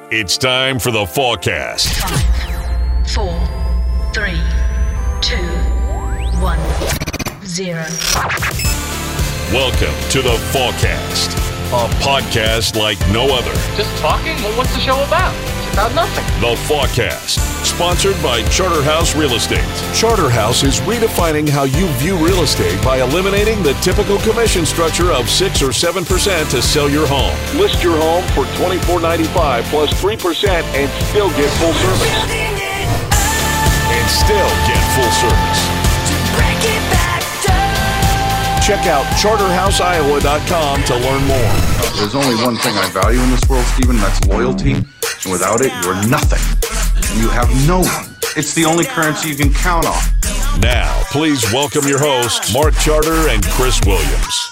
It's time for the Fallcast. 5, 4, 3, 2, 1, 0. Welcome to the Fallcast, a podcast like no other. Just talking? Well, what's the show about? It's about nothing. The Fallcast, sponsored by Charterhouse Real Estate. Charterhouse is redefining how you view real estate by eliminating the typical commission structure of 6 or 7% to sell your home. List your home for $24.95 plus 3% and still get full service. Check out charterhouseiowa.com to learn more. There's only one thing I value in this world, Stephen, and that's loyalty. And without it, you're nothing. And you have no one. It's the only currency you can count on. Now, please welcome your hosts, Mark Charter and Chris Williams.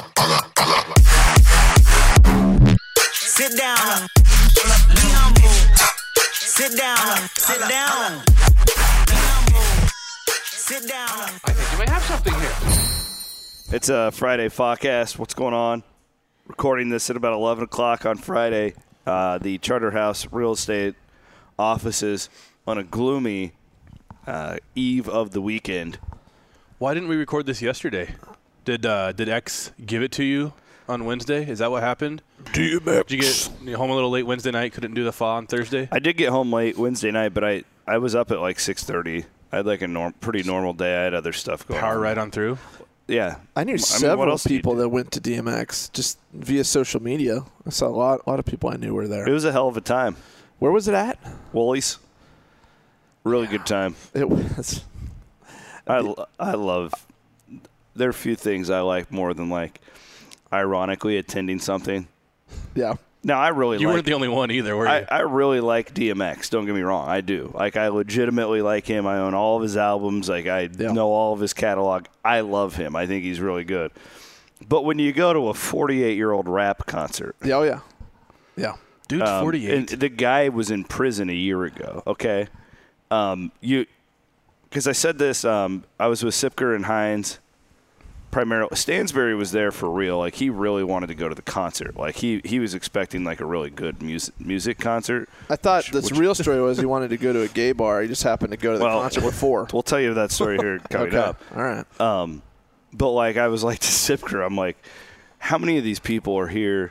Sit down. Be humble. Sit down. Sit down. Be humble. Sit down. I think you may have something here. It's a Friday Fallcast. What's going on? Recording this at about 11 o'clock on Friday. The Charterhouse Real Estate offices on a gloomy eve of the weekend. Why didn't we record this yesterday? Did X give it to you on Wednesday? Is that what happened? DMX. Did you get home a little late Wednesday night? Couldn't do the fall on Thursday? I did get home late Wednesday night, but I was up at like 6:30. I had like a pretty normal day. I had other stuff going on. Power right on through? Yeah. I knew what several else do you people do? that went to DMX just via social media. I saw a lot of people I knew were there. It was a hell of a time. Where was it at? Woolies. Really good time. It was. I love – there are a few things I like more than like ironically attending something. Yeah. Now, I really You like – weren't the only one either, were you? I really like DMX. Don't get me wrong. I do. Like, I legitimately like him. I own all of his albums. Like, I know all of his catalog. I love him. I think he's really good. But when you go to a 48-year-old rap concert. Yeah, oh, yeah. Yeah. Dude, 48. And the guy was in prison a year ago, okay? Because I said this, I was with Sipker and Hines. Primarily, Stansbury was there for real. Like, he really wanted to go to the concert. Like, he was expecting like a really good music concert. I thought the real story was he wanted to go to a gay bar. He just happened to go to the concert before. We'll tell you that story here coming up. All right. But like, I was like to Sipker, I'm like, how many of these people are here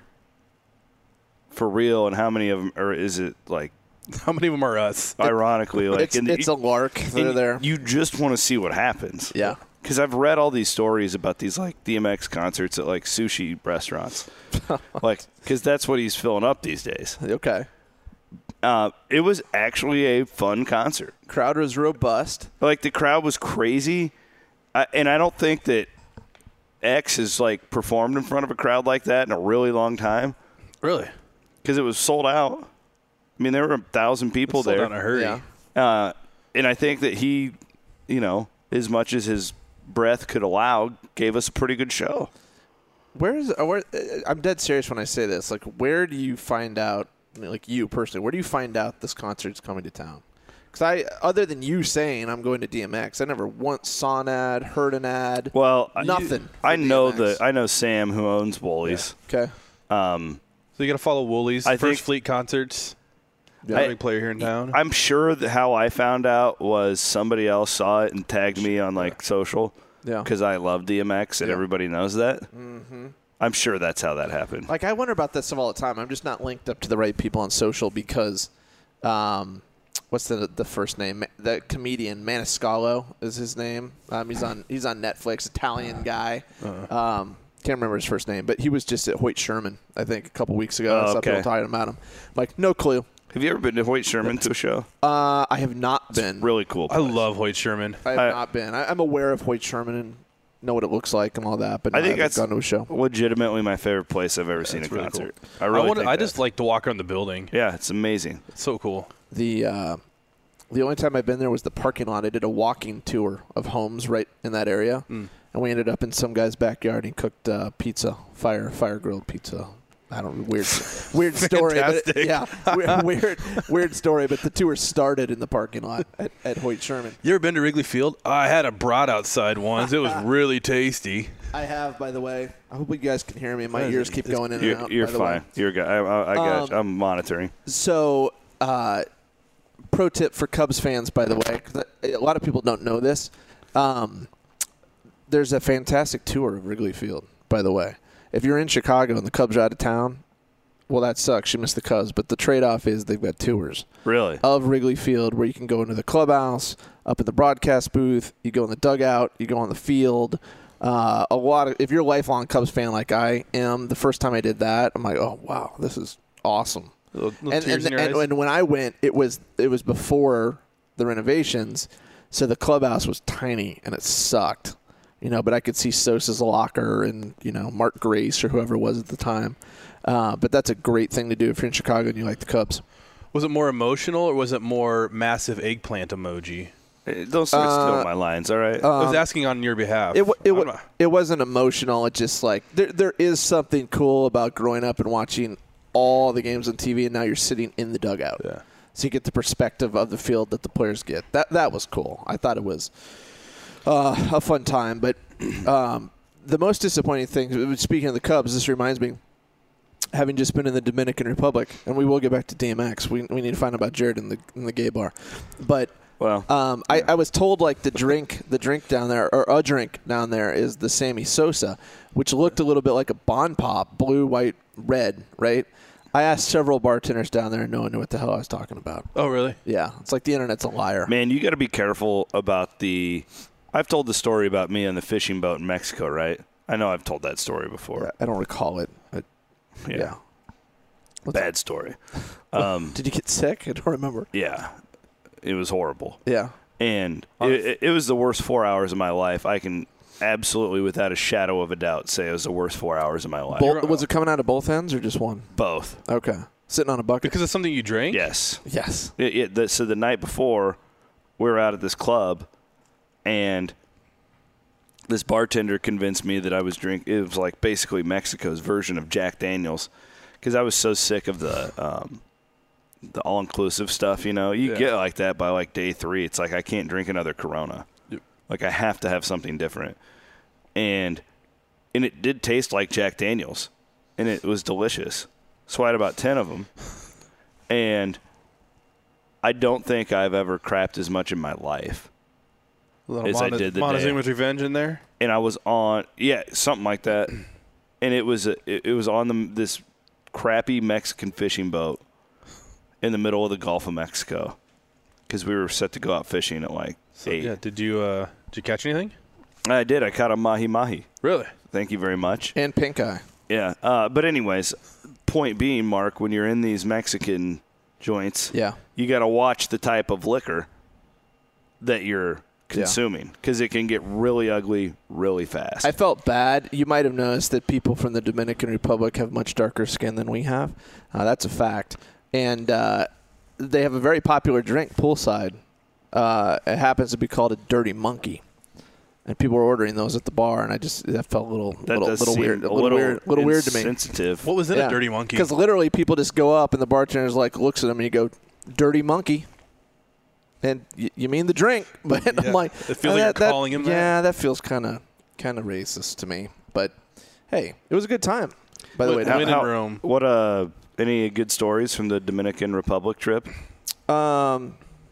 for real, and how many of them, or is it like? How many of them are us? Ironically, like it's a lark. They're there. You just want to see what happens. Yeah. Because I've read all these stories about these like DMX concerts at like sushi restaurants, like because that's what he's filling up these days. Okay. It was actually a fun concert. Crowd was robust. Like the crowd was crazy, and I don't think that X has like performed in front of a crowd like that in a really long time. Really? Because it was sold out. I mean, there were 1,000 people there. Sold out in a hurry. Yeah. And I think that he, as much as his breath could allow, gave us a pretty good show. I'm dead serious when I say this. Like, where do you find out, like you personally, where do you find out this concert's coming to town? Because other than you saying I'm going to DMX, I never once saw an ad, heard an ad. Well, nothing. I know Sam, who owns Woolies. Yeah. Okay. So you got to follow Woolies. I First think- Fleet concerts. Yeah. Big player here in town. I'm sure that how I found out was somebody else saw it and tagged me on like social. Yeah. Because I love DMX and Yeah. everybody knows that. Mm-hmm. I'm sure that's how that happened. Like, I wonder about that stuff all the time. I'm just not linked up to the right people on social because, what's the first name? The comedian Maniscalco is his name. He's on Netflix. Italian guy. Can't remember his first name, but he was just at Hoyt Sherman, I think, a couple weeks ago. I saw people talking about him. Like, no clue. Have you ever been to Hoyt Sherman to a show? I have not been. Really cool I place. love Hoyt Sherman. I have not been. I'm aware of Hoyt Sherman and know what it looks like and all that, but I think haven't that's gone to a show. legitimately my favorite place I've ever seen a really concert. cool. I really think I that. just like to walk around the building. Yeah, it's amazing. It's so cool. The only time I've been there was the parking lot. I did a walking tour of homes right in that area, and we ended up in some guy's backyard. And he cooked pizza, fire grilled pizza. I don't know, weird story, but weird story. But the tour started in the parking lot at Hoyt Sherman. You ever been to Wrigley Field? I had a brat outside once. It was really tasty. I have, by the way. I hope you guys can hear me. My ears keep going in and out. You're by the fine. way. You're good. I got you. I'm monitoring. So, pro tip for Cubs fans, by the way, 'cause a lot of people don't know this. There's a fantastic tour of Wrigley Field, by the way. If you're in Chicago and the Cubs are out of town, well, that sucks. You missed the Cubs. But the trade-off is they've got tours. Really? Of Wrigley Field where you can go into the clubhouse, up in the broadcast booth, you go in the dugout, you go on the field. If you're a lifelong Cubs fan like I am, the first time I did that, I'm like, oh, wow, this is awesome. And when I went, it was before the renovations, so the clubhouse was tiny and it sucked. But I could see Sosa's locker and, Mark Grace or whoever it was at the time. But that's a great thing to do if you're in Chicago and you like the Cubs. Was it more emotional or was it more massive eggplant emoji? Don't start stealing my lines, all right? I was asking on your behalf. It wasn't emotional. It's just like there is something cool about growing up and watching all the games on TV, and now you're sitting in the dugout. Yeah. So you get the perspective of the field that the players get. That was cool. I thought it was a fun time. But the most disappointing thing, speaking of the Cubs, this reminds me, having just been in the Dominican Republic, and we will get back to DMX. We need to find out about Jared in the gay bar. But I was told like the drink down there, or a drink down there, is the Sammy Sosa, which looked a little bit like a Bon Pop, blue, white, red, right? I asked several bartenders down there, and no one knew what the hell I was talking about. Oh, really? Yeah. It's like the internet's a liar. Man, you got to be careful about I've told the story about me on the fishing boat in Mexico, right? I know I've told that story before. I don't recall it. Yeah. Bad story. Did you get sick? I don't remember. Yeah. It was horrible. Yeah. And it was the worst 4 hours of my life. I can absolutely, without a shadow of a doubt, say it was the worst 4 hours of my life. Was it coming out of both ends or just one? Both. Okay. Sitting on a bucket? Because it's something you drank? Yes. Yes. So the night before, we were out at this club, and this bartender convinced me that I was drinking. It was like basically Mexico's version of Jack Daniels, because I was so sick of the all-inclusive stuff. You get like that by like day 3. It's like I can't drink another Corona. Yep. Like I have to have something different, and it did taste like Jack Daniels, and it was delicious. So I had about 10 of them, and I don't think I've ever crapped as much in my life as I did the day. Montezuma's Revenge in there? And I was on, something like that. And it was on this crappy Mexican fishing boat in the middle of the Gulf of Mexico, because we were set to go out fishing at like 8. Yeah, did you catch anything? I did. I caught a mahi-mahi. Really? Thank you very much. And pink eye. Yeah. But anyways, point being, Mark, when you're in these Mexican joints, you got to watch the type of liquor that you're consuming, because it can get really ugly really fast. I felt bad. You might have noticed that people from the Dominican Republic have much darker skin than we have. That's a fact. And they have a very popular drink poolside. It happens to be called a Dirty Monkey. And people were ordering those at the bar, and that felt a little weird. A little weird to me. Insensitive. What was in a Dirty Monkey? Because literally people just go up, and the bartender's like looks at them, and you go, Dirty Monkey. And you mean the drink, but I'm like, it feels like you're calling him that. Yeah, that feels kind of racist to me. But hey, it was a good time. By the way, Rome. What any good stories from the Dominican Republic trip that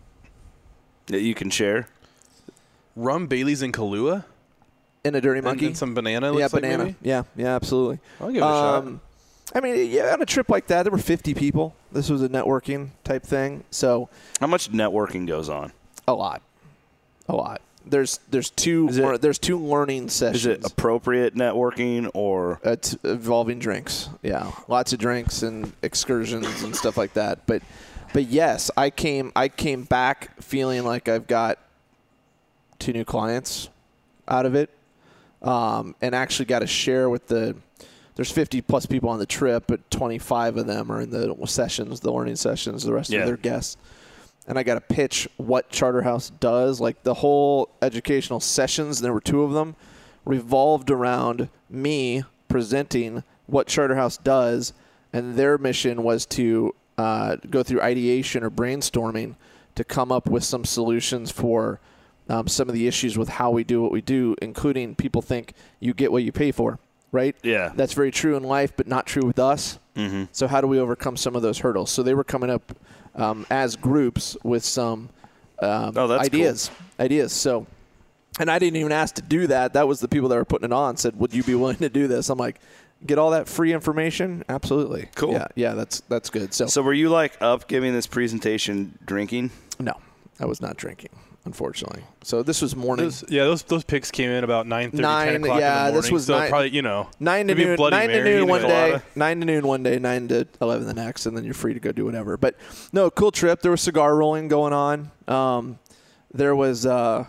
you can share? Rum, Bailey's, and Kahlua? In a Dirty Monkey? And some banana, looks like banana. Maybe? Yeah, absolutely. I'll give it a shot. I mean, on a trip like that, there were 50 people. This was a networking type thing. So, how much networking goes on? A lot. There's two learning sessions. Is it appropriate networking or it's involving drinks? Yeah, lots of drinks and excursions and stuff like that. But yes, I came back feeling like I've got 2 new clients out of it, and actually got to share with there's 50 plus people on the trip, but 25 of them are in the sessions, the learning sessions. The rest of their guests. And I got to pitch what Charterhouse does. Like the whole educational sessions, and there were 2 of them, revolved around me presenting what Charterhouse does. And their mission was to go through ideation or brainstorming to come up with some solutions for some of the issues with how we do what we do, including people think you get what you pay for, right? Yeah. That's very true in life, but not true with us. Mm-hmm. So how do we overcome some of those hurdles? So they were coming up as groups with some ideas. So, and I didn't even ask to do that. That was the people that were putting it on said, would you be willing to do this? I'm like, get all that free information? Absolutely. Cool. Yeah, that's good. So were you like up giving this presentation drinking? No, I was not drinking, unfortunately. So this was morning. Those picks came in about 9:30, 10 o'clock in the morning. This was so 9, probably, 9 to maybe noon. Bloody 9 to Mary, noon one day. colada. 9 to noon one day. 9 to 11 the next, and then you're free to go do whatever. But no, cool trip. There was cigar rolling going on. There was.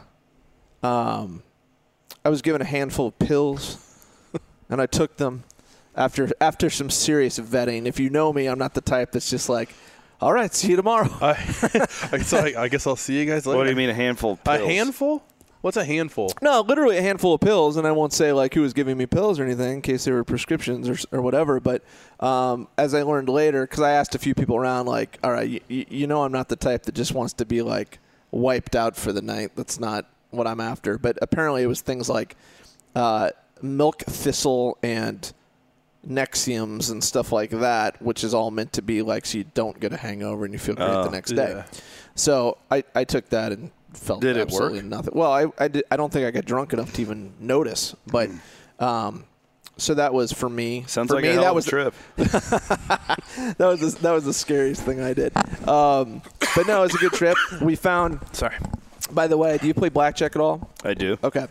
I was given a handful of pills, and I took them after some serious vetting. If you know me, I'm not the type that's just like, all right, see you tomorrow. I guess I'll see you guys later. What do you mean a handful of pills? A handful? What's a handful? No, literally a handful of pills, and I won't say like who was giving me pills or anything in case they were prescriptions or whatever. But as I learned later, because I asked a few people around, like, all right, you know I'm not the type that just wants to be like wiped out for the night. That's not what I'm after. But apparently it was things like milk thistle and Nexiums and stuff like that, which is all meant to be like so you don't get a hangover and you feel great the next day. So I took that and felt Did it absolutely work? nothing. Well, I don't think I got drunk enough to even notice, but so that was for me. Sounds for like me, a hell that of was a trip. that was the scariest thing I did. But no, it was a good trip. We found. Sorry. By the way, do you play blackjack at all? I do. Okay.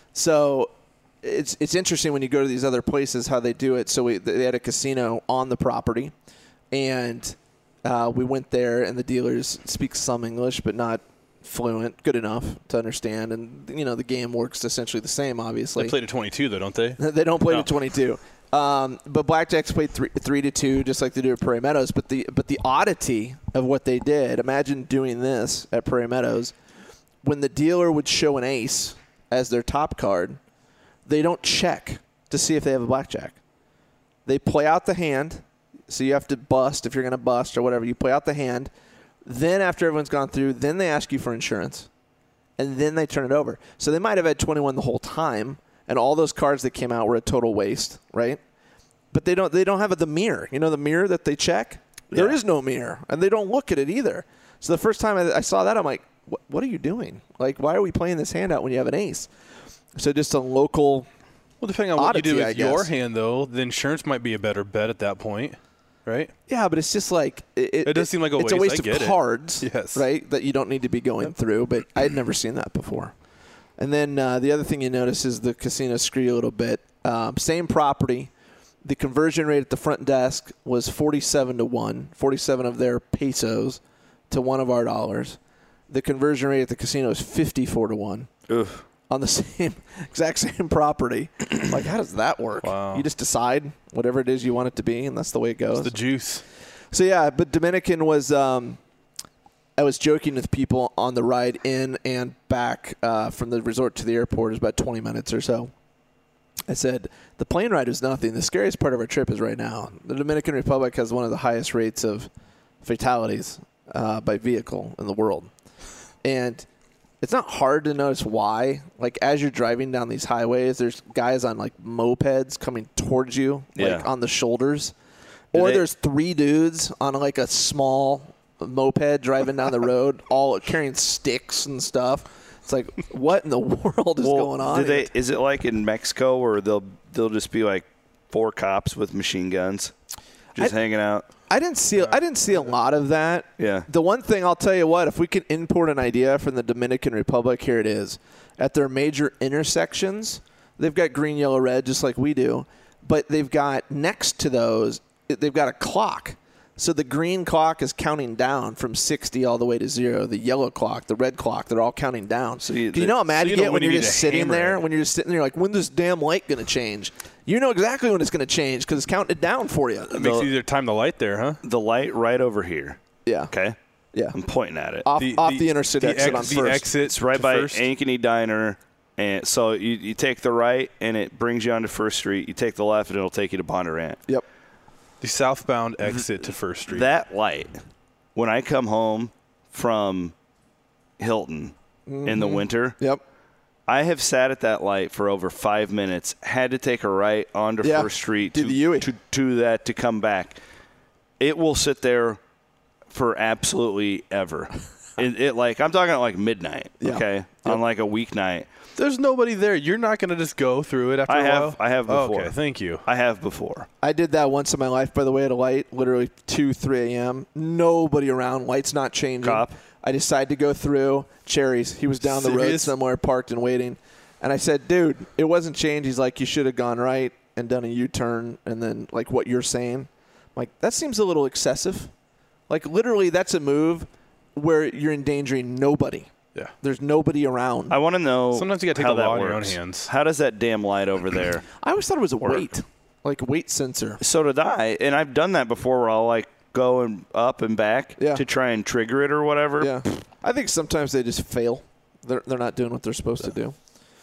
So it's interesting when you go to these other places how they do it. So they had a casino on the property, and we went there, and the dealers speak some English, but not fluent, good enough to understand. And, the game works essentially the same, obviously. They play to 22, though, don't they? They don't play to 22. But blackjack's played 3-2, just like they do at Prairie Meadows. But the oddity of what they did, imagine doing this at Prairie Meadows. When the dealer would show an ace as their top card, they don't check to see if they have a blackjack. They play out the hand, so you have to bust if you're going to bust or whatever. You play out the hand. Then after everyone's gone through, then they ask you for insurance, and then they turn it over. So they might have had 21 the whole time, and all those cards that came out were a total waste, right? But they don't have the mirror. The mirror that they check? Yeah. There is no mirror, and they don't look at it either. So the first time I saw that, I'm like, what are you doing? Like, why are we playing this hand out when you have an ace? So just a local Well, depending on oddity, what you do I with guess. your hand, though, the insurance might be a better bet at that point, right? Yeah, but it's just like it does seem like a waste. It's a waste I get of it. cards, Yes. right? That you don't need to be going through. But I had never seen that before. And then the other thing you notice is the casino screw you a little bit. Same property. The conversion rate at the front desk was 47-1, 47 of their pesos to one of our dollars. The conversion rate at the casino is 54-1. Oof. On the exact same property. Like, how does that work? Wow. You just decide whatever it is you want it to be, and that's the way it goes. It's the juice. So, yeah, but Dominican was I was joking with people on the ride in and back from the resort to the airport. It was about 20 minutes or so. I said, the plane ride was nothing. The scariest part of our trip is right now. The Dominican Republic has one of the highest rates of fatalities by vehicle in the world. And it's not hard to notice why. Like, as you're driving down these highways, there's guys on, like, mopeds coming towards you, like, on the shoulders. Or there's three dudes on, like, a small moped driving down the road, all carrying sticks and stuff. It's like, what in the world is going on? Is it like in Mexico where they'll just be, like, 4 cops with machine guns just hanging out? I didn't see a lot of that. Yeah. The one thing I'll tell you what, if we can import an idea from the Dominican Republic, here it is. At their major intersections, they've got green, yellow, red, just like we do. But they've got next to those, they've got a clock. So the green clock is counting down from 60 all the way to 0. The yellow clock, the red clock, they're all counting down. So you know how mad you get when you're just sitting there? When you're just sitting there like, when's this damn light going to change? You know exactly when it's going to change because it's counting it down for you. It makes it easier to time the light there, huh? The light right over here. Yeah. Okay? Yeah. I'm pointing at it. Off the interstate exit on the first. exit's right by first. Ankeny Diner. And so you take the right, and it brings you onto First Street. You take the left, and it'll take you to Bondurant. Yep. The southbound exit to First Street. That light, when I come home from Hilton, in the winter. Yep. I have sat at that light for over 5 minutes, had to take a right onto First Street to come back. It will sit there for absolutely ever. I'm talking like midnight, okay, on like a weeknight. There's nobody there. You're not going to just go through it after a while? I have before. Okay, thank you. I have before. I did that once in my life, by the way, at a light, literally 2, 3 a.m. Nobody around. Light's not changing. Cop. I decided to go through. Cherries. He was down the road somewhere, parked and waiting. And I said, dude, it wasn't changed. He's like, you should have gone right and done a U-turn and then, like, what you're saying. I'm like, that seems a little excessive. Like, literally, that's a move where you're endangering nobody. Yeah. There's nobody around. I want to know Sometimes you got to take the law in your own hands. How does that damn light over there I always thought it was a weight, like a weight sensor. So did I, and I've done that before where I'll, like, go and up and back to try and trigger it or whatever. Yeah. I think sometimes they just fail. They're not doing what they're supposed to do.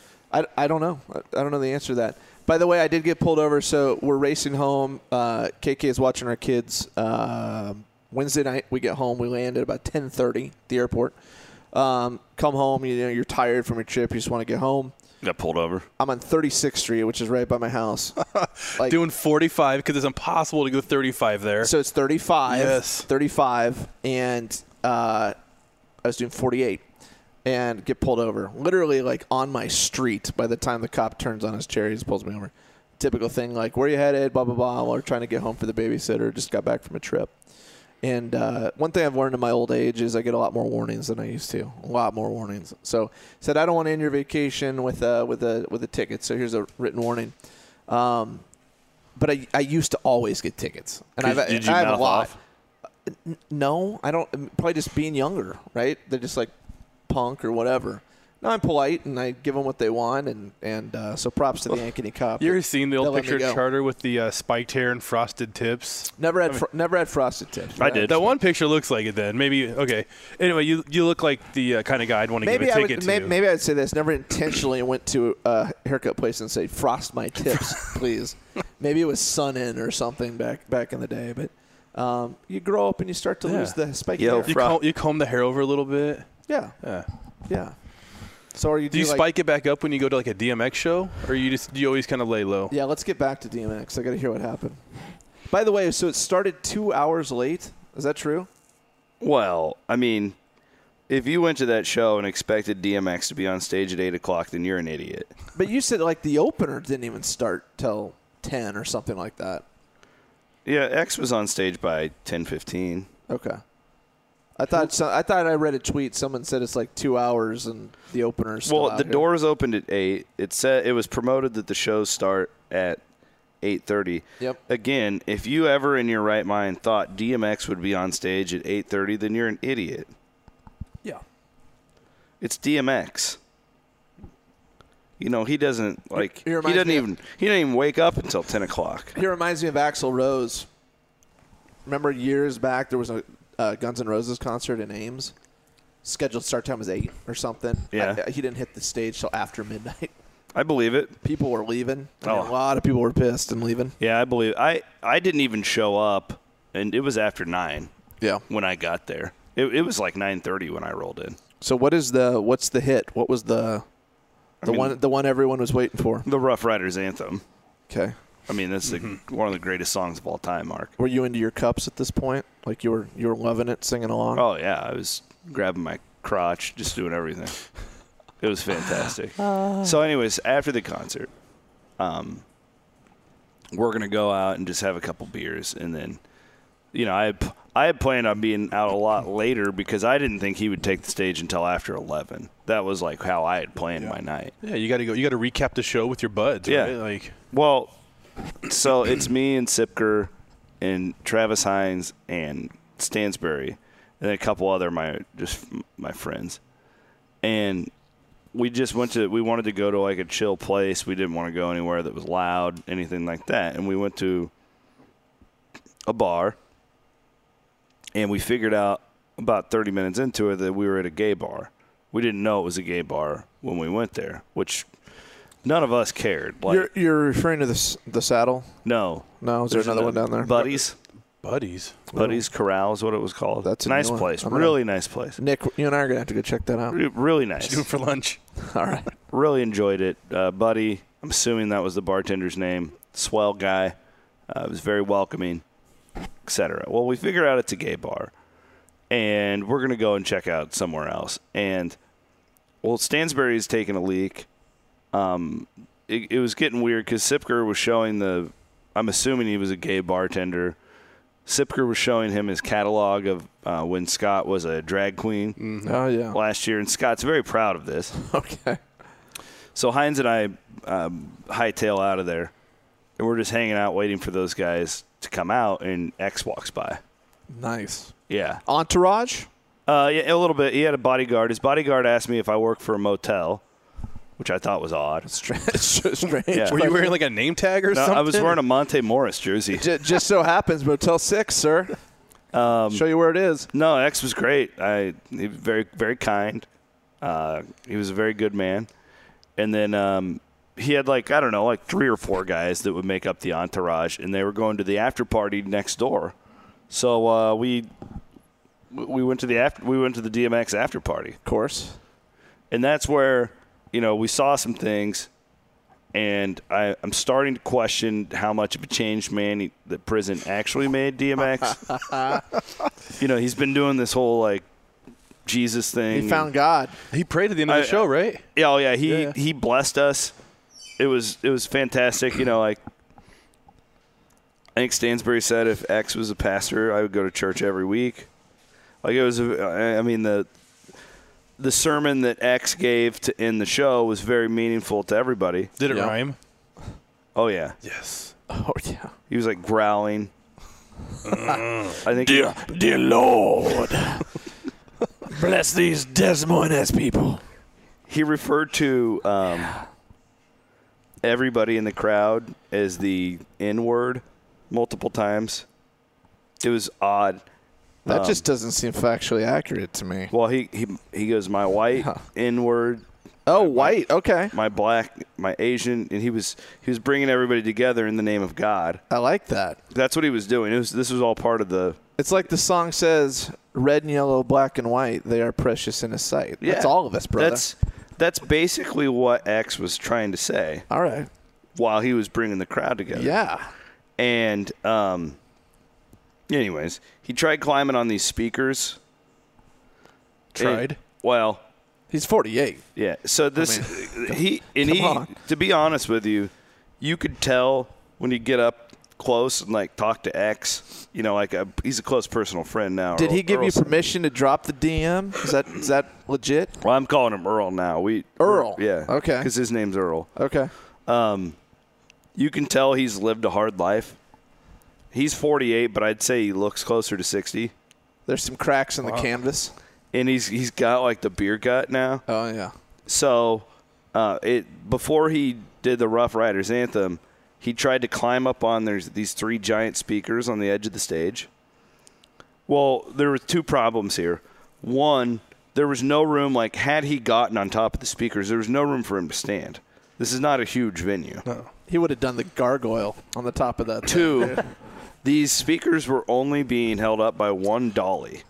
I don't know. I don't know the answer to that. By the way, I did get pulled over, so we're racing home. KK is watching our kids. Wednesday night, we get home. We land at about 10:30 at the airport. Come home, you're tired from your trip. You just want to get home. Got pulled over. I'm on 36th Street, which is right by my house. Doing 45 because it's impossible to go 35 there. So it's 35. Yes. 35, and I was doing 48 and get pulled over. Literally, like, on my street by the time the cop turns on his cherries, pulls me over. Typical thing, like, where you headed, blah, blah, blah. We're trying to get home for the babysitter. Just got back from a trip. And one thing I've learned in my old age is I get a lot more warnings than I used to. A lot more warnings. So said, I don't want to end your vacation with a ticket. So here's a written warning. But I used to always get tickets. And Did you I have mouth a lot. off? No, I don't. Probably just being younger, right? They're just like punk or whatever. No, I'm polite and I give them what they want, and so props to the Ankeny cop. You ever seen the They'll old let me picture go. of Charter with the spiked hair and frosted tips? Never had frosted tips. I did. That one picture looks like it then. Maybe, okay. Anyway, you look like the kind of guy I'd want to give a ticket to. Maybe I'd say this. Never intentionally went to a haircut place and say, frost my tips, please. Maybe it was Sun In or something back in the day. But you grow up and you start to lose the spiky hair. You comb the hair over a little bit. Yeah. So are you do you spike it back up when you go to like a DMX show, or do you always kind of lay low? Yeah, let's get back to DMX. I got to hear what happened. By the way, so it started 2 hours late. Is that true? Well, I mean, if you went to that show and expected DMX to be on stage at 8 o'clock, then you're an idiot. But you said like the opener didn't even start till 10 or something like that. Yeah, X was on stage by 10:15. Okay. I thought I read a tweet. Someone said it's like 2 hours and the opener's still out the here. doors opened at 8. It said it was promoted that the shows start at 8:30. Yep. Again, if you ever in your right mind thought DMX would be on stage at 8:30, then you're an idiot. Yeah. It's DMX. You know, he doesn't like He he reminds doesn't me even he didn't even wake up until 10 o'clock. He reminds me of Axl Rose. Remember years back there was a Guns N' Roses concert in Ames. Scheduled start time was 8 or something. Yeah. He didn't hit the stage till after midnight. I believe it. People were leaving. A lot of people were pissed and leaving. Yeah, I believe. I didn't even show up, and it was after 9. Yeah. When I got there, it was like 9:30 when I rolled in. So what's the hit? What was the one everyone was waiting for? The Rough Riders anthem. Okay. I mean, that's one of the greatest songs of all time, Mark. Were you into your cups at this point? Like you were loving it, singing along? Oh yeah, I was grabbing my crotch, just doing everything. It was fantastic. So, anyways, after the concert, we're gonna go out and just have a couple beers, and then, you know, I had planned on being out a lot later because I didn't think he would take the stage until after 11. That was like how I had planned my night. Yeah, you got to go. You got to recap the show with your buds. Yeah. Right? Like, well, so it's me and Sipker and Travis Hines and Stansbury and a couple other my friends, and we wanted to go to like a chill place. We didn't want to go anywhere that was loud, anything like that, and we went to a bar. And we figured out about 30 minutes into it that we were at a gay bar. We didn't know it was a gay bar when we went there, which none of us cared. Like, You're referring to the Saddle? No. No, is there another one down there? Buddies. Buddies. Buddies Corral is what it was called. That's a nice new one. place. I'm gonna- Really nice place. Nick, you and I are going to have to go check that out. Really nice. Do it for lunch. All right. Really enjoyed it. Buddy, I'm assuming that was the bartender's name. Swell guy. Was very welcoming, etc. Well, we figure out it's a gay bar, and we're going to go and check out somewhere else. And, well, Stansbury's taking a leak. It was getting weird because Sipker was showing I'm assuming he was a gay bartender. Sipker was showing him his catalog of when Scott was a drag queen Oh, yeah. last year, and Scott's very proud of this. Okay. So Hines and I hightail out of there, and we're just hanging out waiting for those guys to come out, and X walks by. Nice. Yeah. Entourage? Yeah, a little bit. He had a bodyguard. His bodyguard asked me if I work for a motel, which I thought was odd. Strange. Yeah. Were you wearing like a name tag or No, something? I was wearing a Monte Morris jersey. Just so happens, Motel 6, sir. Show you where it is. No, X was great. He was very, very kind. He was a very good man. And then he had like 3 or 4 guys that would make up the entourage, and they were going to the after party next door. So we went to the DMX after party, Of course. and that's where we saw some things, and I'm starting to question how much of a changed man the prison actually made DMX. He's been doing this whole like Jesus thing. He found God. He prayed at the end of the show, right? Yeah, oh yeah. Yeah. He blessed us. It was fantastic. Like I think Stansbury said, if X was a pastor, I would go to church every week. Like it was. The sermon that X gave to end the show was very meaningful to everybody. Did it Yeah. rhyme? Oh yeah, Yes. Oh, yeah. he was like growling. I think. Dear Lord, bless these Des Moines people. He referred to everybody in the crowd as the N-word multiple times. It was odd. That just doesn't seem factually accurate to me. Well, he goes, my white N-word, Oh, white. Okay. my black, my Asian, and he was bringing everybody together in the name of God. I like that. That's what he was doing. This was all part of the. It's like the song says, red and yellow, black and white, they are precious in his sight. That's Yeah. all of us, brother. That's basically what X was trying to say all right. while he was bringing the crowd together. Yeah. And anyways, he tried climbing on these speakers. Tried? Well, He's 48. yeah. So this come on. to be honest with you, you could tell when you get up close and like talk to X, he's a close personal friend now. Did he give you Earl- permission to drop the DM? Is that legit? Well, I'm calling him Earl now. Earl? Yeah. Okay. Because his name's Earl. Okay. You can tell he's lived a hard life. He's 48, but I'd say he looks closer to 60. There's some cracks in the canvas. And he's got like the beer gut now. Oh, yeah. So before he did the Rough Riders anthem, he tried to climb up on these 3 giant speakers on the edge of the stage. Well, there were 2 problems here. One, there was no room, like had he gotten on top of the speakers, there was no room for him to stand. This is not a huge venue. No. He would have done the gargoyle on the top of that. 2, these speakers were only being held up by 1 dolly.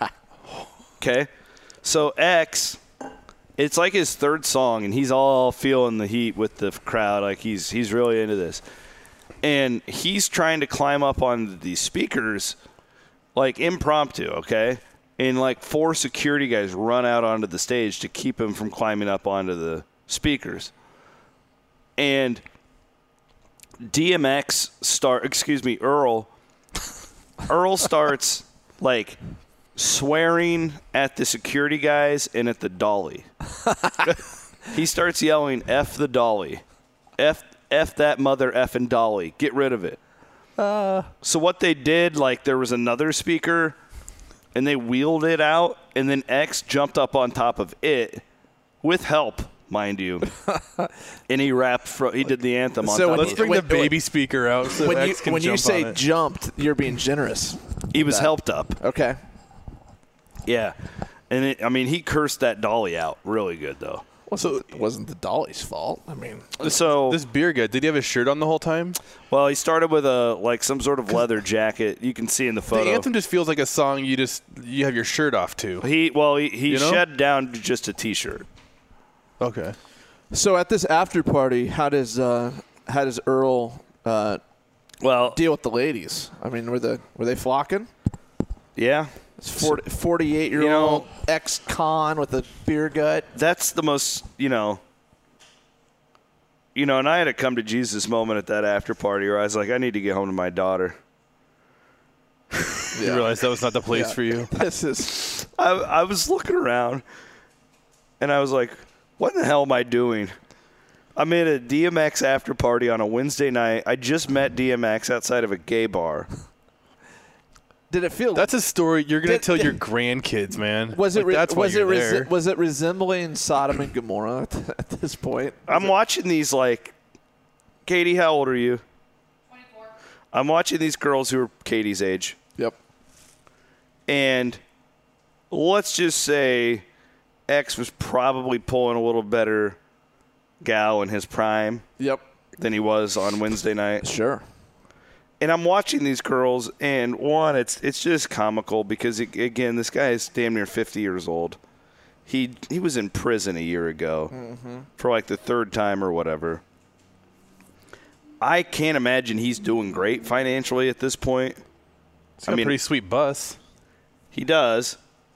Okay? So X, it's like his 3rd song, and he's all feeling the heat with the crowd. Like he's really into this. And he's trying to climb up on these speakers like impromptu, okay? And like 4 security guys run out onto the stage to keep him from climbing up onto the speakers. And Earl starts like swearing at the security guys and at the dolly. He starts yelling, F the dolly. F that mother effing dolly. Get rid of it. So what they did, like there was another speaker and they wheeled it out, and then X jumped up on top of it with help, mind you. And he he did the anthem on So top Let's of it. bring the baby speaker out so when X can you jump say on it. jumped, you're being generous. He was helped up. Okay. Yeah. And he cursed that dolly out really good, though. It wasn't the dolly's fault. I mean, So This beer guy, did he have his shirt on the whole time? well, he started with some sort of leather jacket. You can see in the photo. The anthem just feels like a song you have your shirt off to. He You know? shed down to just a t-shirt. Okay. so at this after party, how does Earl Well, deal with the ladies? I mean, were they flocking? yeah. 48-year-old You know- ex-con with a beer gut. That's the most, and I had a come to Jesus moment at that after party where I was like, I need to get home to my daughter. You realize that was not the place Yeah. for you? This is I was looking around and I was like, what the hell am I doing? I'm at a DMX after party on a Wednesday night. I just met DMX outside of a gay bar. Did it feel? That's a story you're going to Did- tell did- your grandkids, man. Was it? Like, that's why was you're it? there. Was it resembling Sodom and Gomorrah at this point? I'm watching these Katie, how old are you? 24. I'm watching these girls who are Katie's age. Yep. And let's just say X was probably pulling a little better gal in his prime Yep. than he was on Wednesday night. Sure. And I'm watching these girls, and one, it's just comical because, again, this guy is damn near 50 years old. He was in prison a year ago for the third time or whatever. I can't imagine he's doing great financially at this point. He's got a pretty sweet bus. He does.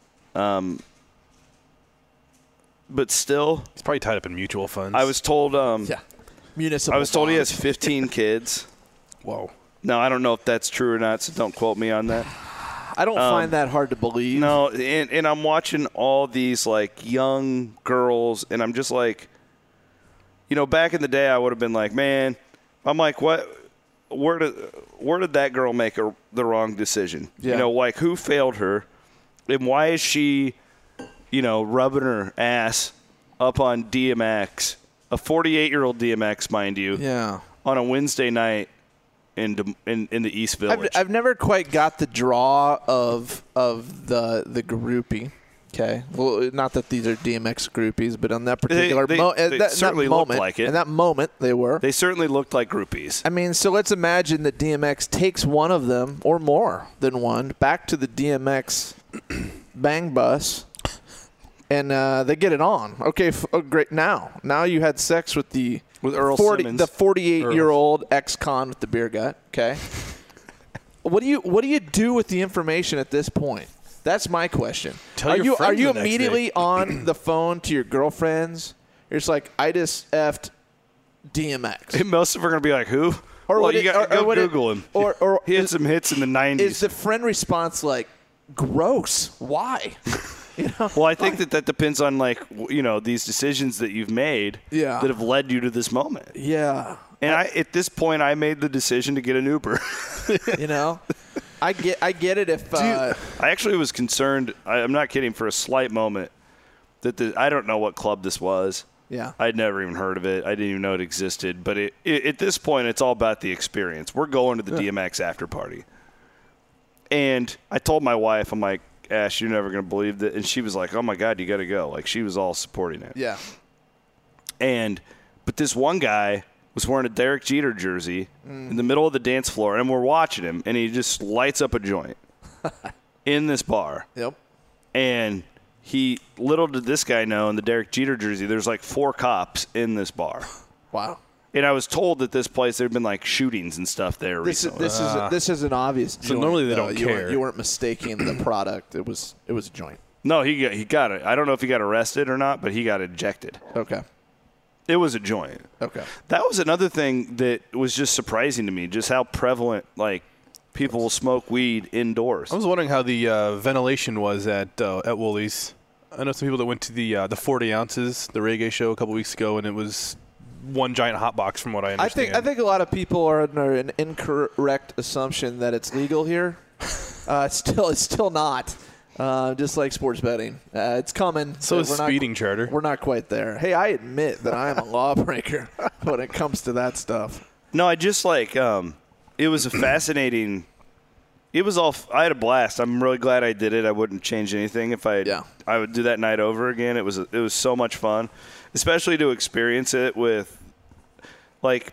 But still, He's probably tied up in mutual funds. I was told Yeah. Municipal. I was told he bonds. has 15 kids. Whoa. Now, I don't know if that's true or not, so don't quote me on that. I don't find that hard to believe. No, and I'm watching all these young girls, and I'm just like, back in the day, I would have been like, man, I'm like, what? Where did that girl make the wrong decision? Yeah. Who failed her, and why is she, rubbing her ass up on DMX, a 48-year-old DMX, mind you, Yeah. on a Wednesday night in the East Village. I've never quite got the draw of the groupie. Okay, well, not that these are DMX groupies, but on that particular They that certainly looked moment, like it. in that moment, they were. They certainly looked like groupies. I mean, so let's imagine that DMX takes one of them, or more than one, back to the DMX bang bus, and they get it on. Okay, great. Now you had sex with Earl Simmons. the 48-year-old ex-con with the beer gut. Okay, what do you do with the information at this point? That's my question. Tell your friends Are you the next immediately on the phone to your girlfriends? You're just like, I just effed DMX. Most of them are going to be like, who? Or well, would you it- got to or go would it- Google him. or he had is- some hits in the 90s. Is the friend response like, gross? Why? Well, I think that depends on these decisions that you've made Yeah. that have led you to this moment. Yeah. And at this point, I made the decision to get an Uber. I get it if I actually was concerned. I'm not kidding. For a slight moment, that I don't know what club this was. yeah. I'd never even heard of it. I didn't even know it existed. But at this point, it's all about the experience. We're going to the DMX after party. And I told my wife, I'm like, Ash, you're never going to believe that. And she was like, oh, my God, you got to go. She was all supporting it. Yeah. But this one guy was wearing a Derek Jeter jersey in the middle of the dance floor, and we're watching him, and he just lights up a joint in this bar. Yep. And little did this guy know, in the Derek Jeter jersey, there's 4 cops in this bar. Wow. And I was told that this place, there had been shootings and stuff there recently. This is an obvious. So joint, normally they though. don't You care. You weren't mistaking the product. It was a joint. No, he got it. I don't know if he got arrested or not, but he got ejected. Okay. It was a joint. Okay. That was another thing that was just surprising to me, just how prevalent people will smoke weed indoors. I was wondering how the ventilation was at Woolies. I know some people that went to the 40 ounces, the reggae show a couple weeks ago, and it was one giant hot box from what I understand. I think a lot of people are under an incorrect assumption that it's legal here. It's still not. Just like sports betting, it's coming. So is speeding, Charter. We're not quite there. Hey, I admit that I am a lawbreaker when it comes to that stuff. No, I just it was a fascinating It was all. I had a blast. I'm really glad I did it. I wouldn't change anything if I. Yeah. I would do that night over again. It was so much fun, especially to experience it with, like.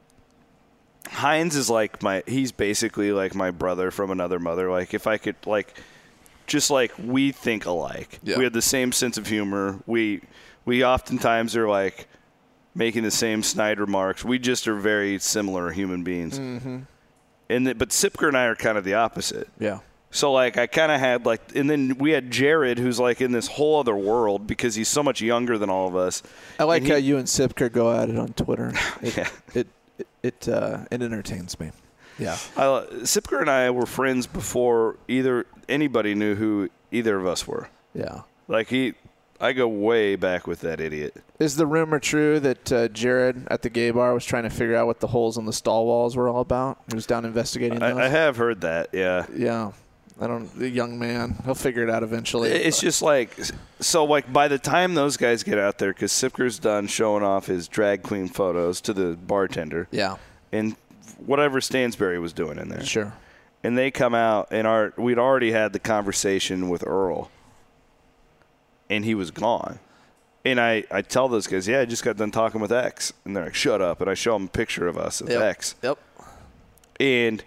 Hines is like he's basically like my brother from another mother. Like if I could just like we think alike. Yeah. We have the same sense of humor. We oftentimes are like making the same snide remarks. We just are very similar human beings. Mm-hmm. But Sipker and I are kind of the opposite. Yeah. So like I kind of had and then we had Jared who's like in this whole other world because he's so much younger than all of us. I like how you and Sipker go at it on Twitter. Yeah. It entertains me. Yeah. Sipker and I were friends before anybody knew who either of us were. Yeah. Like I go way back with that idiot. Is the rumor true that Jared at the gay bar was trying to figure out what the holes in the stall walls were all about? He was down investigating those? I have heard that, yeah. Yeah. The young man, he'll figure it out eventually. It's just by the time those guys get out there, because Sipker's done showing off his drag queen photos to the bartender. Yeah. And whatever Stansberry was doing in there. Sure. And they come out, and we'd already had the conversation with Earl. And he was gone. And I tell those guys, I just got done talking with X. And they're like, shut up. And I show them a picture of us, of X. Yep. And,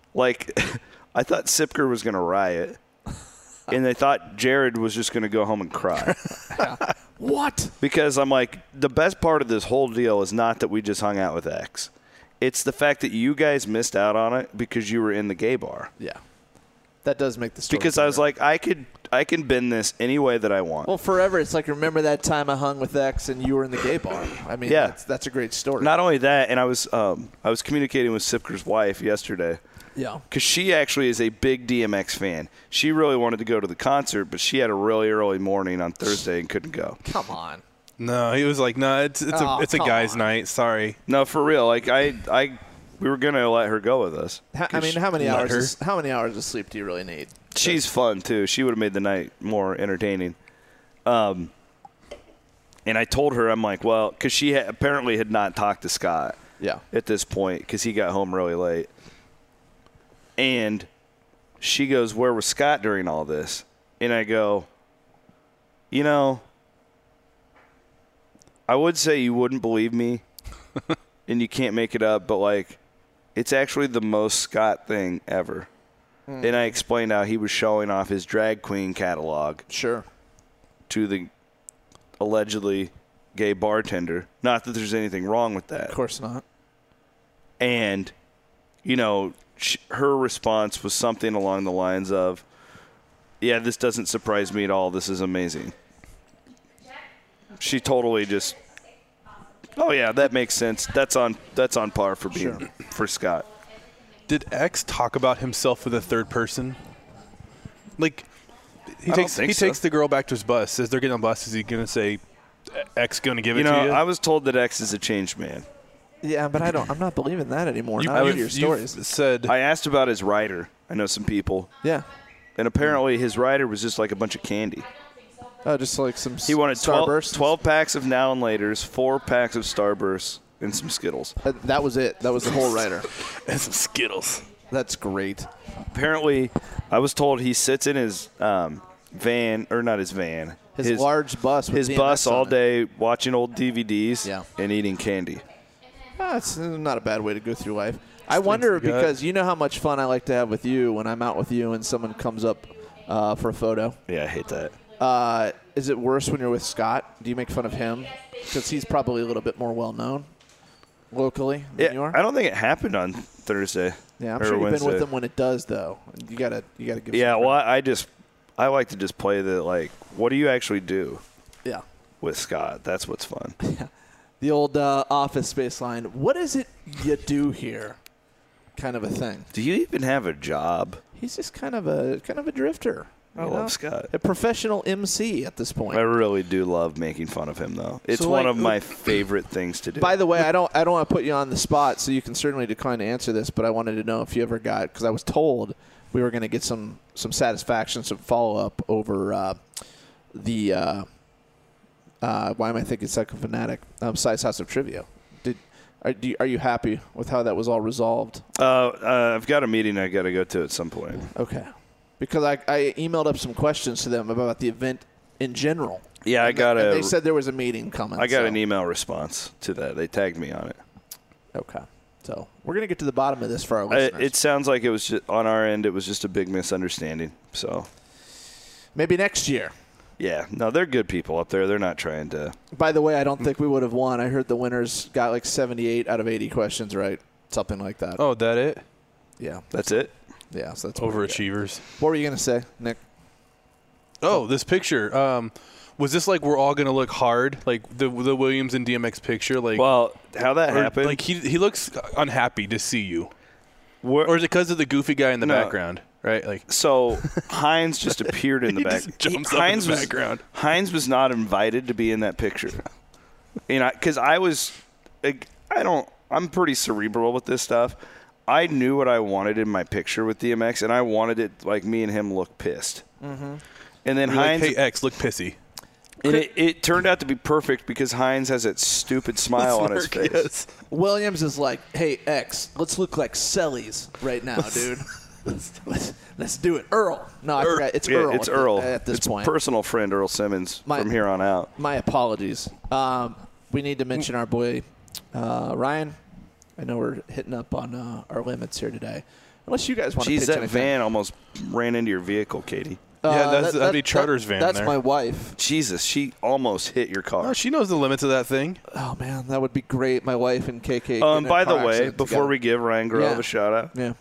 I thought Sipker was going to riot. And they thought Jared was just going to go home and cry. What? Because I'm like, the best part of this whole deal is not that we just hung out with X. It's the fact that you guys missed out on it because you were in the gay bar. Yeah. That does make the story Because better. I was like, I can bend this any way that I want. Well, forever, it's like, remember that time I hung with X and you were in the gay bar. I mean, that's a great story. Not only that, and I was communicating with Sipker's wife yesterday. Yeah. Because she actually is a big DMX fan. She really wanted to go to the concert, but she had a really early morning on Thursday and couldn't go. Come on. No, he was like, no, it's a guy's night. Sorry. No, for real. Like we were gonna let her go with us. How many hours of sleep do you really need? She's fun too. She would have made the night more entertaining. And I told her, I'm like, well, because she apparently had not talked to Scott. Yeah. At this point, because he got home really late. And she goes, where was Scott during all this? And I go, I would say you wouldn't believe me, and you can't make it up, but, it's actually the most Scott thing ever. And I explained how he was showing off his drag queen catalog. Sure. To the allegedly gay bartender. Not that there's anything wrong with that. Of course not. And, her response was something along the lines of, yeah, this doesn't surprise me at all. This is amazing. She totally just, oh, yeah, that makes sense. That's on par for for Scott. Did X talk about himself with a third person? Like, he takes the girl back to his bus. As they're getting on the bus, is he going to say, X going to give it to you? I was told that X is a changed man. Yeah, but I'm not believing that anymore. Your stories. I asked about his rider. I know some people. Yeah. And apparently his rider was just like a bunch of candy. Oh, just like some He wanted 12 packs of Now and Laters, 4 packs of Starburst, and some Skittles. That was it. That was the whole rider. And some Skittles. That's great. Apparently, I was told he sits in his van, or not his van. His large bus with his DMX bus all on it. day watching old DVDs Yeah. and eating candy. That's not a bad way to go through life. I wonder because you know how much fun I like to have with you when I'm out with you and someone comes up for a photo. Yeah, I hate that. Is it worse when you're with Scott? Do you make fun of him? Because he's probably a little bit more well-known locally than you are. I don't think it happened on Thursday. Yeah, I'm or sure you've Wednesday. been with him when it does, though. You gotta give. Yeah, some well, I like to just play what do you actually do? Yeah. With Scott, that's what's fun. The old Office Space line. What is it you do here? Kind of a thing. Do you even have a job? He's just kind of a drifter. I love Scott. A professional MC at this point. I really do love making fun of him, though. It's So, one of my favorite things to do. By the way, I don't want to put you on the spot, so you can certainly decline to answer this. But I wanted to know if you ever got, because I was told we were going to get some satisfaction, some follow up over why am I thinking Psycho Fanatic? Size House of Trivia. Are you happy with how that was all resolved? I've got a meeting I got to go to at some point. Okay. Because I emailed up some questions to them about the event in general. Yeah, They said there was a meeting coming. I got an email response to that. They tagged me on it. Okay. So we're going to get to the bottom of this for our listeners. It sounds like it was just, on our end, it was just a big misunderstanding. So maybe next year. Yeah. No, they're good people up there. They're not trying to. By the way, I don't think we would have won. I heard the winners got like 78 out of 80 questions right. Something like that. Oh, that it? Yeah. That's it? Yeah. So that's overachievers. What were you going to say, Nick? Oh, this picture. Was this like we're all going to look hard? Like the Williams and DMX picture? Like, well, how that happened? Like he looks unhappy to see you. Or is it because of the goofy guy in the background? Right, like so. Hines just appeared in the back. Hines was background. Hines was not invited to be in that picture. Because I was, I'm pretty cerebral with this stuff. I knew what I wanted in my picture with DMX, and I wanted it like me and him look pissed. Mm-hmm. And then Hines, like, hey X, look pissy. And it turned out to be perfect because Hines has that stupid smile on his face. Yes. Williams is like, hey X, let's look like Sellies right now, dude. Let's do it. Earl. No, I forgot. It's Earl. It's Earl. At this point. Personal friend Earl Simmons from here on out. My apologies. We need to mention our boy, Ryan. I know we're hitting up on our limits here today. Unless you guys want to pitch that anything. van almost ran into your vehicle, Katie. Yeah, that'd be Charter's van. That's my wife. Jesus, she almost hit your car. Oh, she knows the limits of that thing. Oh, man, that would be great. My wife and KK. By the way, before we give Ryan Grove a shout-out. Yeah.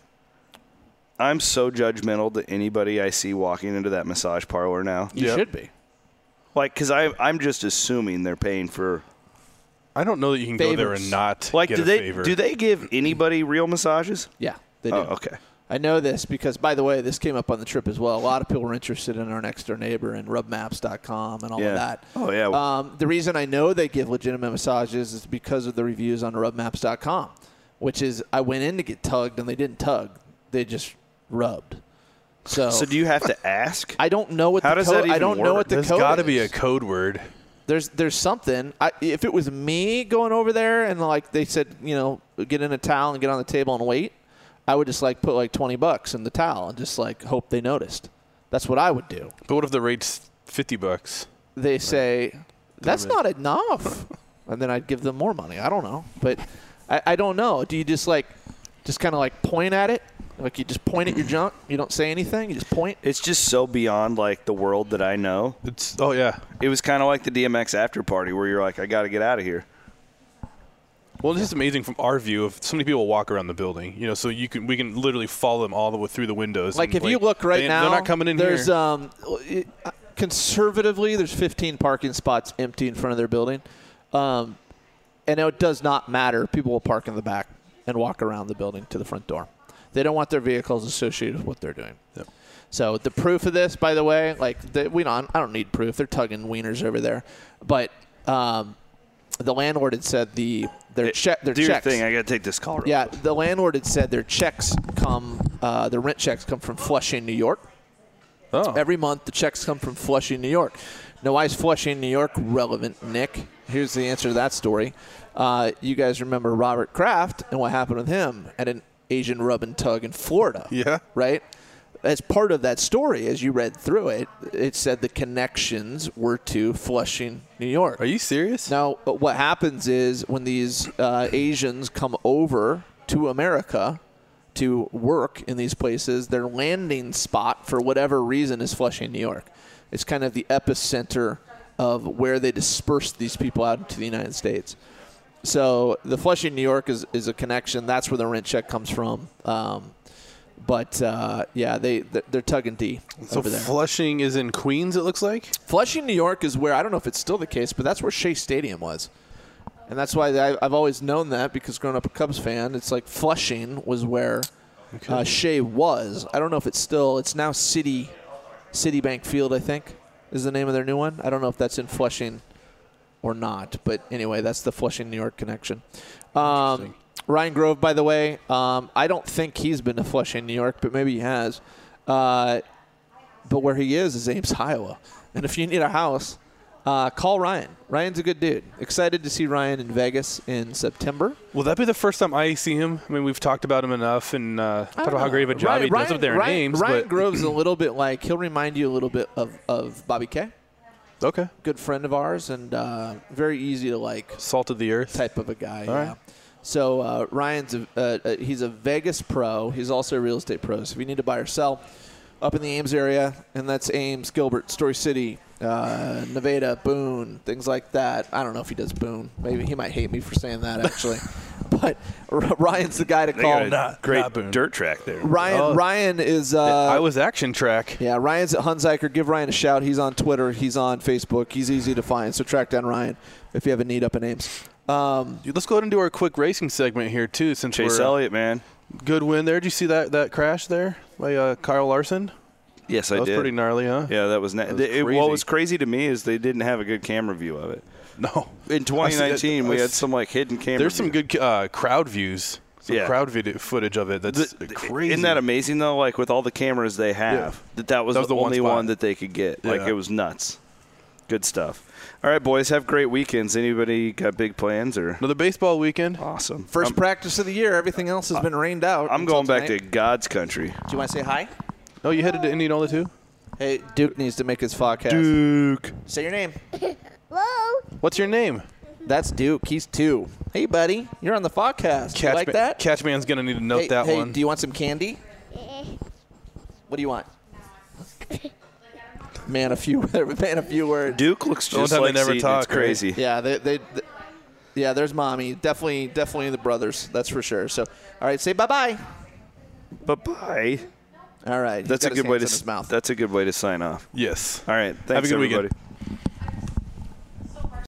I'm so judgmental to anybody I see walking into that massage parlor now. You should be. Like, because I'm just assuming they're paying for. I don't know that you can go there and not get a favor. Do they give anybody real massages? Yeah, they do. Oh, okay. I know this because, by the way, this came up on the trip as well. A lot of people were interested in our next door neighbor and rubmaps.com and all of that. Oh, yeah. The reason I know they give legitimate massages is because of the reviews on rubmaps.com, which is I went in to get tugged and they didn't tug. They just rubbed. So do you have to ask? I don't know what How the does that code. even I don't work? know what the There's code got to is. be a code word. There's something. If it was me going over there and like they said, get in a towel and get on the table and wait, I would just like put like $20 in the towel and just like hope they noticed. That's what I would do. But what if the rate's $50? They say that's not enough, and then I'd give them more money. I don't know, but I don't know. Do you just kind of like point at it? Like you just point at your junk? You don't say anything? You just point? It's just so beyond like the world that I know. It was kind of like the DMX after party where you're like, I got to get out of here. Well, it's just amazing from our view of so many people walk around the building, so we can literally follow them all the way through the windows. Like if you look right now, they're not coming in there's, here. Conservatively, there's 15 parking spots empty in front of their building. And it does not matter. People will park in the back and walk around the building to the front door. They don't want their vehicles associated with what they're doing. Yep. So the proof of this, by the way, I don't need proof. They're tugging wieners over there. But the landlord had said their checks. Do your thing. I got to take this call. Yeah, the landlord had said their rent checks come from Flushing, New York. Oh. Every month the checks come from Flushing, New York. Now, why is Flushing, New York relevant, Nick? Here's the answer to that story. You guys remember Robert Kraft and what happened with him at an Asian rub and tug in Florida. Yeah. Right? As part of that story, as you read through it, it said the connections were to Flushing, New York. Are you serious? Now, what happens is when these Asians come over to America to work in these places, their landing spot, for whatever reason, is Flushing, New York. It's kind of the epicenter of where they disperse these people out into the United States. So the Flushing, New York is a connection. That's where the rent check comes from. They're tugging D over there. Flushing is in Queens, it looks like? Flushing, New York is where, I don't know if it's still the case, but that's where Shea Stadium was. And that's why I've always known that, because growing up a Cubs fan, it's like Flushing was where Shea was. I don't know if it's now Citibank Field, I think, is the name of their new one. I don't know if that's in Flushing or not. But anyway, that's the Flushing, New York connection. Ryan Grove, by the way, I don't think he's been to Flushing, New York, but maybe he has. But where he is Ames, Iowa. And if you need a house, Call Ryan. Ryan's a good dude. Excited to see Ryan in Vegas in September. Will that be the first time I see him? I mean, we've talked about him enough and talked about how great of a job he does with their names. Ryan Grove's a little bit like, he'll remind you a little bit of Bobby K. Okay. Good friend of ours and very easy to like. Salt of the earth. Type of a guy, All yeah. right. So Ryan's he's a Vegas pro. He's also a real estate pro. So if you need to buy or sell up in the Ames area, and that's Ames, Gilbert, Story City, Nevada, Boone, things like that. I don't know if he does Boone. Maybe he might hate me for saying that, actually. But Ryan's the guy to call. Great dirt track there. Ryan is. I was Action Track. Yeah, Ryan's at Hunziker. Give Ryan a shout. He's on Twitter. He's on Facebook. He's easy to find. So track down Ryan if you have a need up in Ames. Let's go ahead and do our quick racing segment here, too. Since Chase Elliott, man. Good win there. Did you see that crash there by Kyle Larson? Yes, I did. That was pretty gnarly, huh? Yeah, that was crazy. What was crazy to me is they didn't have a good camera view of it. No. In 2019, we had some hidden camera. There's some good crowd views. Crowd footage of it. That's crazy. Isn't that amazing, though? Like, with all the cameras they have, that was the only one that they could get. Yeah. Like, it was nuts. Good stuff. All right, boys, have great weekends. Anybody got big plans? Or another baseball weekend? Awesome. First practice of the year. Everything else has been rained out. I'm going back to God's country. Do you want to say hi? Oh, you headed to Indianola, too? Hey, Duke needs to make his podcast. Duke. Say your name. Hello. What's your name? That's Duke. He's 2. Hey, buddy. You're on the podcast. You like that? Catchman's going to need to note that one. Hey, do you want some candy? What do you want? Man, a few words. Duke looks just like never talk. It's crazy. Yeah, yeah. There's mommy. Definitely the brothers. That's for sure. So, all right, say bye-bye. Bye-bye. All right. That's a good way to sign off. Yes. All right. Thanks, Have a good everybody. weekend.